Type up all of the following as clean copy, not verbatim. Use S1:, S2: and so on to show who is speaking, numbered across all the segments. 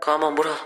S1: Come on bro.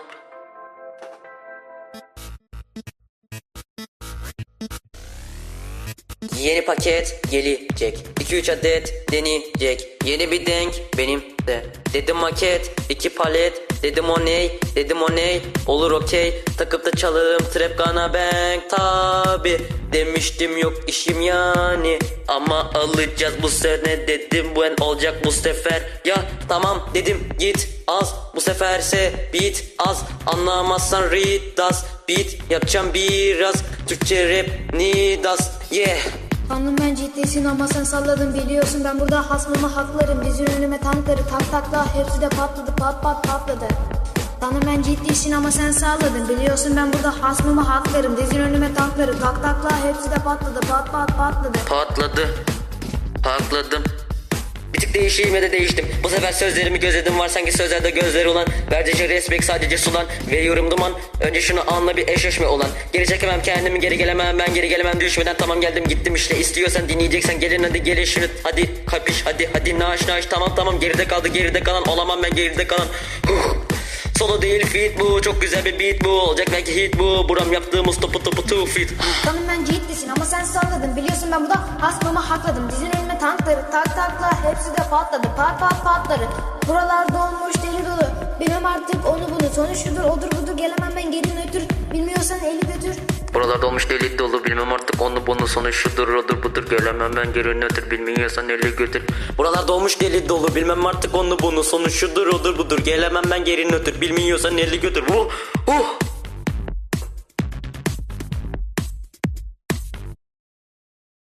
S1: Yeni paket gelecek. 2-3 adet deneyecek. Yeni bir denk benim de. Dedim maket 2 palet. Dedim o ney, dedim o ney. Olur okey. Takıp da çalarım trap gana bang. Tabi demiştim yok işim yani. Ama alacağız bu sene dedim. Bu en olacak bu sefer. Ya tamam dedim git az. Bu seferse beat az. Anlamazsan read das. Beat yapacağım biraz. Türkçe rap nidas. Yeah.
S2: Tanrım ben ciddisin ama sen salladın biliyorsun ben burada hasmımı haklarım. Dizin önüme tankları tak takla hepsi de patladı pat pat patladı. Tanrım ben ciddisin ama sen salladın biliyorsun ben burada hasmımı haklarım. Dizin önüme tankları tak takla hepsi de patladı pat pat patladı.
S1: Patladım. Bir tık değişeyim ya da değiştim. Bu sefer sözlerimi gözledim var sanki sözlerde gözleri olan. Verdikçe respekt sadece sulan. Veriyorum duman. Önce şunu anla bir eşleşme olan. Geri çekemem kendimi geri gelemem ben geri gelemem düşmeden tamam geldim gittim işte. İstiyorsan dinleyeceksen gelin hadi gelin şunu. Hadi kapış hadi naş tamam geride kaldı geride kalan olamam ben geride kalan. Solo değil feat bu çok güzel bir beat bu. Olacak belki hit bu. Buram yaptığımız topu 2 feet.
S2: Tanrım ben ciddisin ama sen salladın biliyorsun ben burada hasmımı hakladım. Dizin önüme tankları tak takla hepsi de patladı pat pat patları. Buralar dolmuş deli dolu bilmem artık onu bunu sonuç şudur odur budur gelemem ben geri nötr. Bilmiyorsan eli götür.
S1: Buralarda olmuş deli dolu bilmem artık onu bunu sonu şudur odur budur gelemem ben geri nötr bilmiyorsan eli götür. Buralarda olmuş deli dolu bilmem artık onu bunu sonu şudur odur budur gelemem ben geri nötr bilmiyorsan eli götür.